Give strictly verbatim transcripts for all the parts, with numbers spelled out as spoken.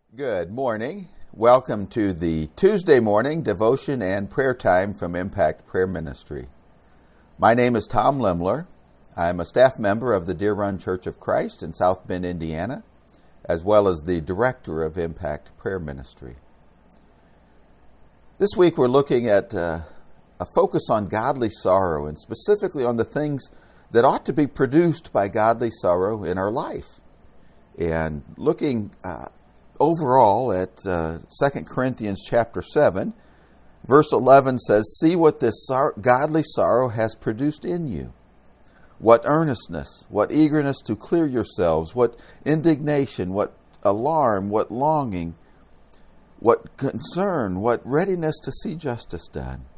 Good morning. Welcome to the Tuesday morning devotion and prayer time from Impact Prayer Ministry. My name is Tom Limler. I'm a staff member of the Deer Run Church of Christ in South Bend, Indiana, as well as the director of Impact Prayer Ministry. This week we're looking at uh, a focus on godly sorrow, and specifically on the things that ought to be produced by godly sorrow in our life. And looking uh, overall at uh, Second Corinthians chapter seven, verse eleven says, "See what this sor- godly sorrow has produced in you. What earnestness, what eagerness to clear yourselves, what indignation, what alarm, what longing, what concern, what readiness to see justice done."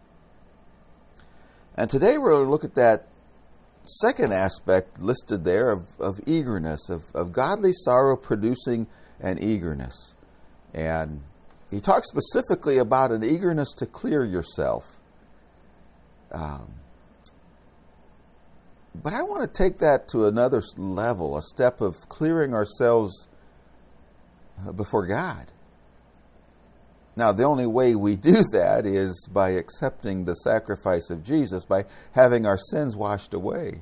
And today we're going to look at that second aspect listed there of, of eagerness, of, of godly sorrow producing an eagerness. And he talks specifically about an eagerness to clear yourself. Um, but I want to take that to another level, a step of clearing ourselves before God. Now, the only way we do that is by accepting the sacrifice of Jesus, by having our sins washed away.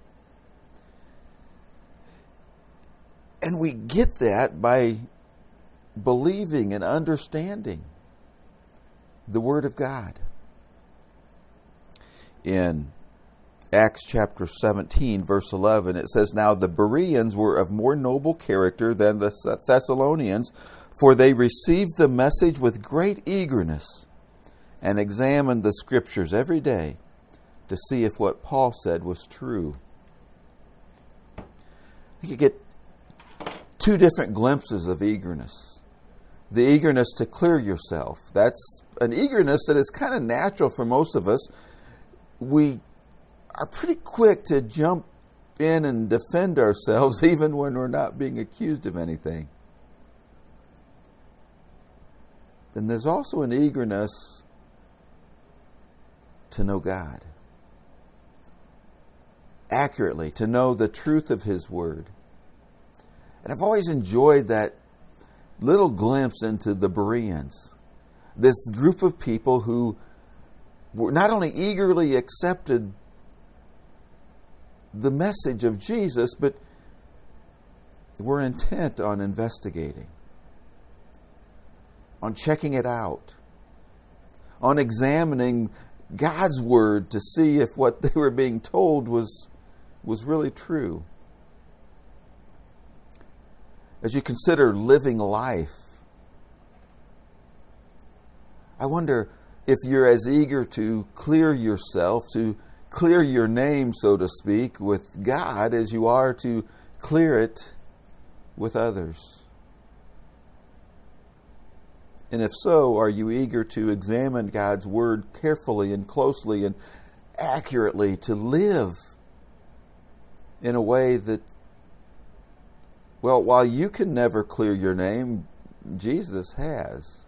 And we get that by believing and understanding the Word of God. In Acts chapter seventeen, verse eleven, it says, "Now the Bereans were of more noble character than the Thessalonians, for they received the message with great eagerness and examined the Scriptures every day to see if what Paul said was true." You get two different glimpses of eagerness. The eagerness to clear yourself. That's an eagerness that is kind of natural for most of us. We are pretty quick to jump in and defend ourselves even when we're not being accused of anything. And there's also an eagerness to know God accurately, to know the truth of His Word. And I've always enjoyed that little glimpse into the Bereans, this group of people who were not only eagerly accepted the message of Jesus, but were intent on investigating, on checking it out, on examining God's Word to see if what they were being told was, was really true. As you consider living life, I wonder if you're as eager to clear yourself, to clear your name, so to speak, with God as you are to clear it with others. And if so, are you eager to examine God's Word carefully and closely and accurately, to live in a way that, well, while you can never clear your name, Jesus has.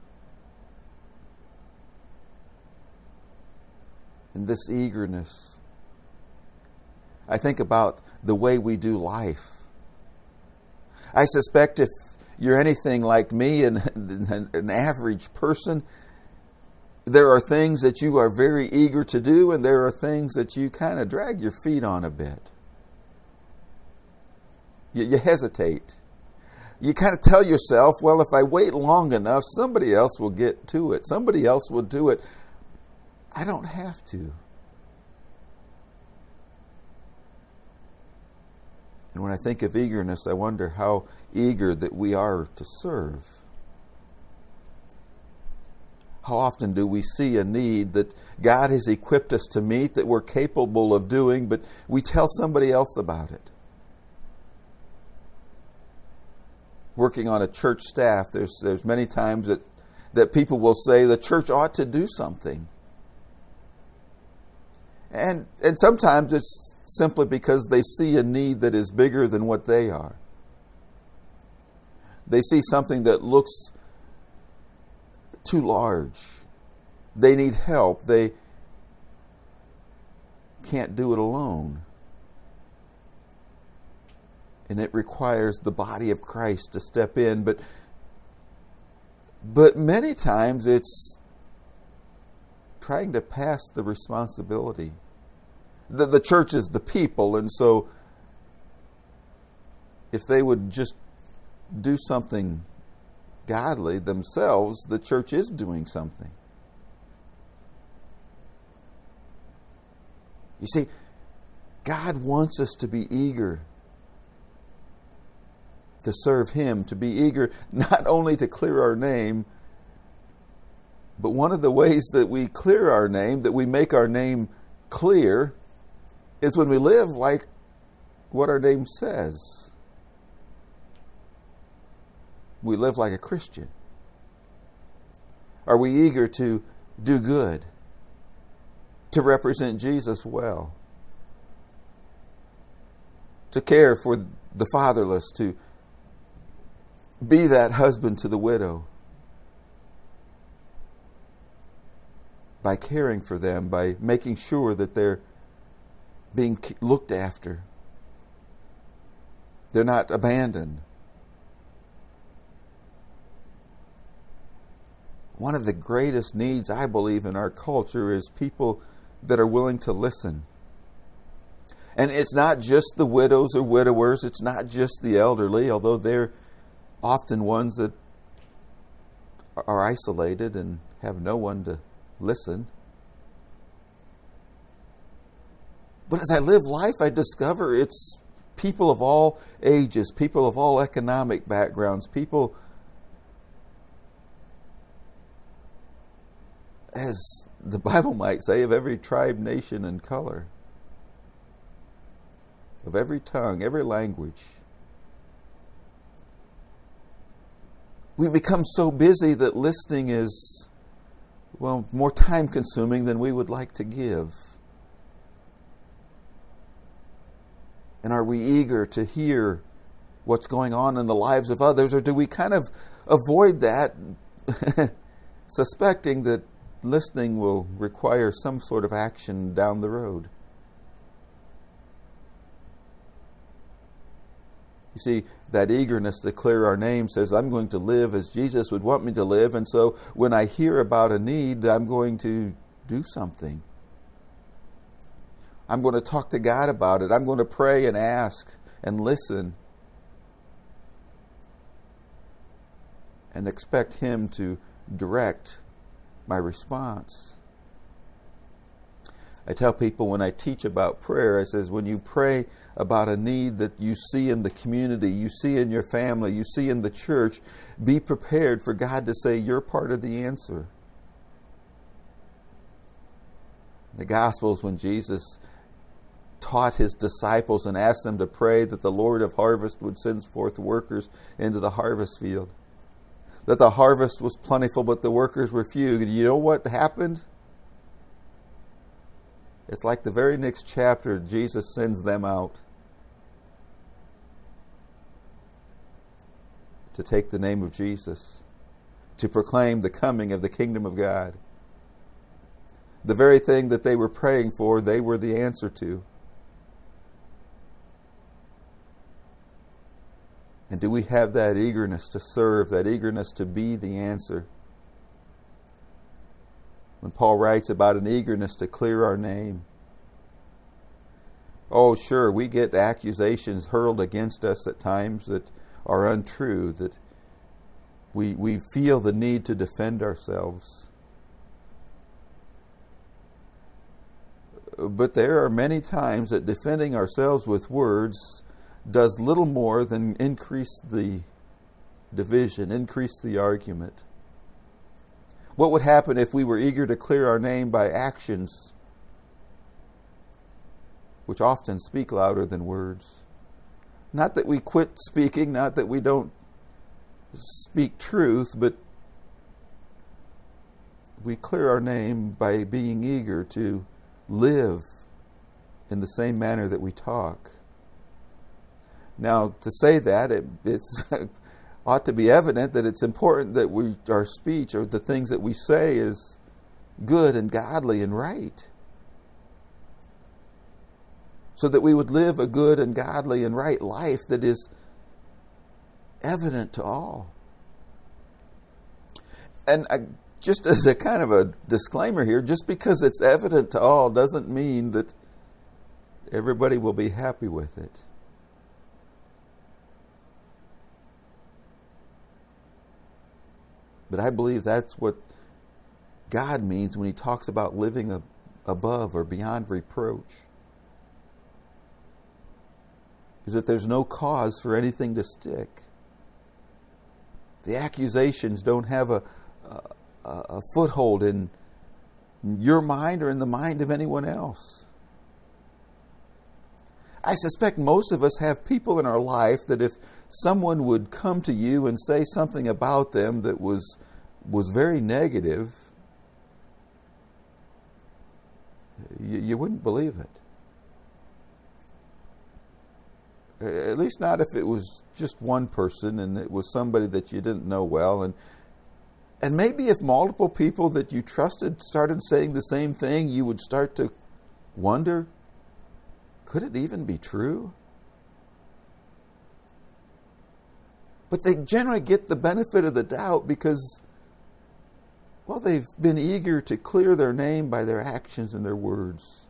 And this eagerness, I think about the way we do life. I suspect if you're anything like me and an average person, there are things that you are very eager to do, and there are things that you kind of drag your feet on a bit. You, you hesitate. You kind of tell yourself, well, if I wait long enough, somebody else will get to it. Somebody else will do it. I don't have to. And when I think of eagerness, I wonder how eager that we are to serve. How often do we see a need that God has equipped us to meet, that we're capable of doing, but we tell somebody else about it? Working on a church staff, there's there's many times that, that people will say the church ought to do something. And and sometimes it's simply because they see a need that is bigger than what they are. They see something that looks too large. They need help. They can't do it alone. And it requires the body of Christ to step in. But But many times it's trying to pass the responsibility. The, the church is the people, and so if they would just do something godly themselves, the church is doing something. You see, God wants us to be eager to serve Him, to be eager not only to clear our name, but one of the ways that we clear our name, that we make our name clear, is when we live like what our name says. We live like a Christian. Are we eager to do good, to represent Jesus well, to care for the fatherless, to be that husband to the widow, by caring for them, by making sure that they're being looked after, they're not abandoned? One of the greatest needs, I believe, in our culture is people that are willing to listen. And it's not just the widows or widowers, it's not just the elderly, although they're often ones that are isolated and have no one to listen. But as I live life, I discover it's people of all ages, people of all economic backgrounds, people, as the Bible might say, of every tribe, nation, and color, of every tongue, every language. We become so busy that listening is, well, more time consuming than we would like to give. And are we eager to hear what's going on in the lives of others, or do we kind of avoid that, suspecting that listening will require some sort of action down the road? You see, that eagerness to clear our name says, I'm going to live as Jesus would want me to live, and so when I hear about a need, I'm going to do something. I'm going to talk to God about it. I'm going to pray and ask and listen and expect Him to direct my response. I tell people when I teach about prayer, I says, when you pray about a need that you see in the community, you see in your family, you see in the church, be prepared for God to say you're part of the answer. The Gospels, when Jesus taught His disciples and asked them to pray that the Lord of harvest would send forth workers into the harvest field, that the harvest was plentiful, but the workers were few. And you know what happened? It's like the very next chapter, Jesus sends them out to take the name of Jesus, to proclaim the coming of the kingdom of God. The very thing that they were praying for, they were the answer to. And do we have that eagerness to serve, that eagerness to be the answer? When Paul writes about an eagerness to clear our name, oh, sure, we get accusations hurled against us at times that are untrue, that we, we feel the need to defend ourselves. But there are many times that defending ourselves with words does little more than increase the division, increase the argument. What would happen if we were eager to clear our name by actions, which often speak louder than words? Not that we quit speaking, not that we don't speak truth, but we clear our name by being eager to live in the same manner that we talk. Now, to say that, it it's ought to be evident that it's important that we, our speech or the things that we say is good and godly and right, so that we would live a good and godly and right life that is evident to all. and I, just as a kind of a disclaimer here, just because it's evident to all doesn't mean that everybody will be happy with it. But I believe that's what God means when He talks about living a, above or beyond reproach. Is that there's no cause for anything to stick. The accusations don't have a, a, a foothold in your mind or in the mind of anyone else. I suspect most of us have people in our life that if someone would come to you and say something about them that was was very negative, you, you wouldn't believe it. At least not if it was just one person and it was somebody that you didn't know well. And and maybe if multiple people that you trusted started saying the same thing, you would start to wonder, could it even be true? But they generally get the benefit of the doubt because, well, they've been eager to clear their name by their actions and their words.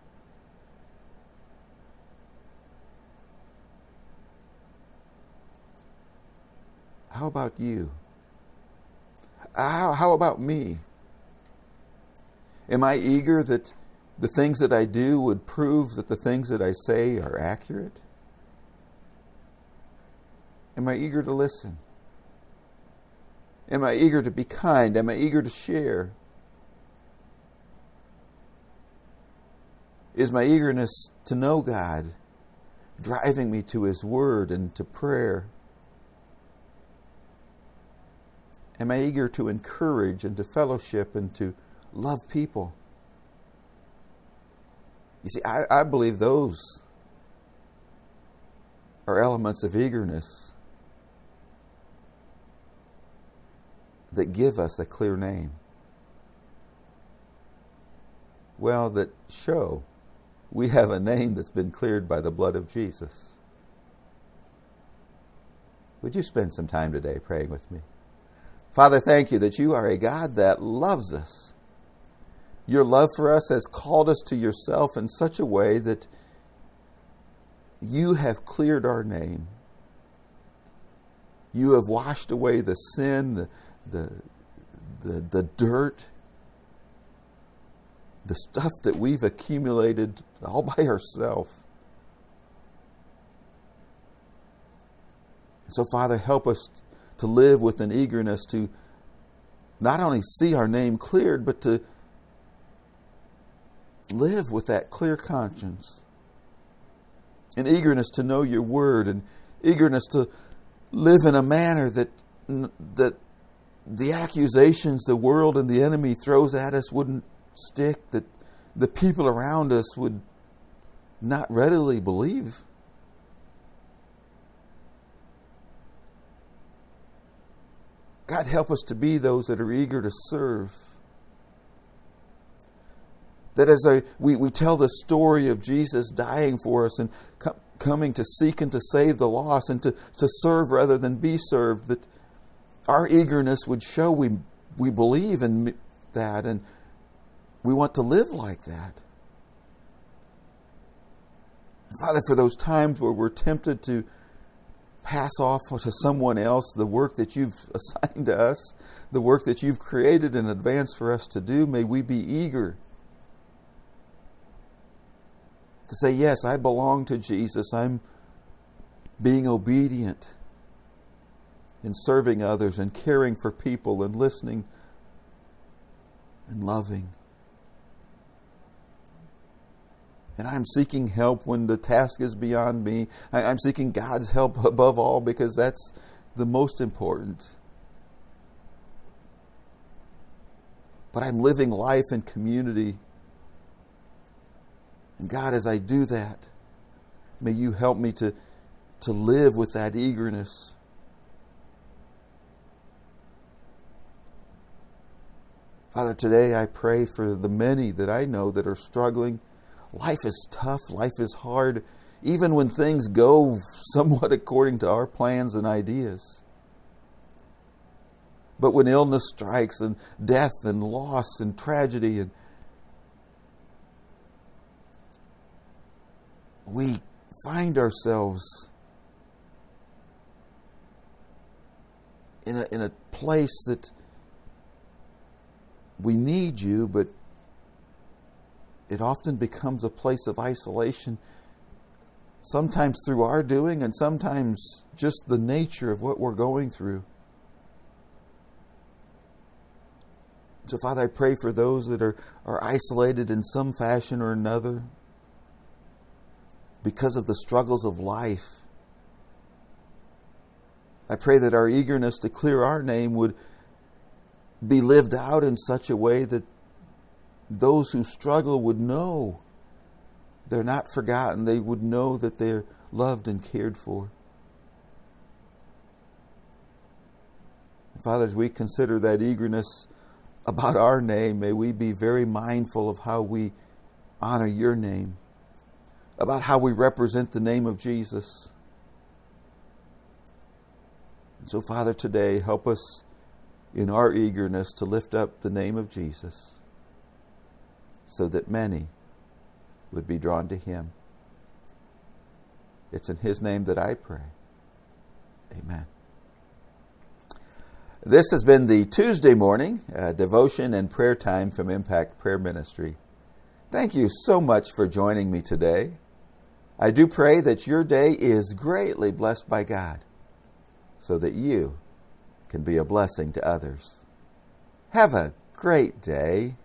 How about you? How, how about me? Am I eager that the things that I do would prove that the things that I say are accurate? Am I eager to listen? Am I eager to be kind? Am I eager to share? Is my eagerness to know God driving me to His Word and to prayer? Am I eager to encourage and to fellowship and to love people? You see, I, I believe those are elements of eagerness that give us a clear name. Well, that show we have a name that's been cleared by the blood of Jesus. Would you spend some time today praying with me? Father, thank you that you are a God that loves us. Your love for us has called us to yourself in such a way that you have cleared our name. You have washed away the sin, the, the, the, the dirt, the stuff that we've accumulated all by ourselves. So, Father, help us to live with an eagerness to not only see our name cleared, but to live with that clear conscience. An eagerness to know your word, and eagerness to live in a manner that that the accusations the world and the enemy throws at us wouldn't stick, that the people around us would not readily believe. God, help us to be those that are eager to serve. That as I, we, we tell the story of Jesus dying for us and com- coming to seek and to save the lost and to, to serve rather than be served, that our eagerness would show we, we believe in that and we want to live like that. And Father, for those times where we're tempted to pass off to someone else the work that you've assigned to us, the work that you've created in advance for us to do, may we be eager to say, yes, I belong to Jesus. I'm being obedient in serving others and caring for people and listening and loving. And I'm seeking help when the task is beyond me. I'm seeking God's help above all because that's the most important. But I'm living life in community. And God, as I do that, may you help me to, to live with that eagerness. Father, today I pray for the many that I know that are struggling. Life is tough. Life is hard. Even when things go somewhat according to our plans and ideas. But when illness strikes and death and loss and tragedy, and we find ourselves in a, in a place that we need you, but it often becomes a place of isolation, sometimes through our doing and sometimes just the nature of what we're going through. So, Father, I pray for those that are, are isolated in some fashion or another because of the struggles of life. I pray that our eagerness to clear our name would be lived out in such a way that those who struggle would know they're not forgotten. They would know that they're loved and cared for. Father, as we consider that eagerness about our name, may we be very mindful of how we honor your name, about how we represent the name of Jesus. And so, Father, today, help us in our eagerness to lift up the name of Jesus so that many would be drawn to him. It's in his name that I pray. Amen. This has been the Tuesday morning uh, devotion and prayer time from Impact Prayer Ministry. Thank you so much for joining me today. I do pray that your day is greatly blessed by God so that you can be a blessing to others. Have a great day.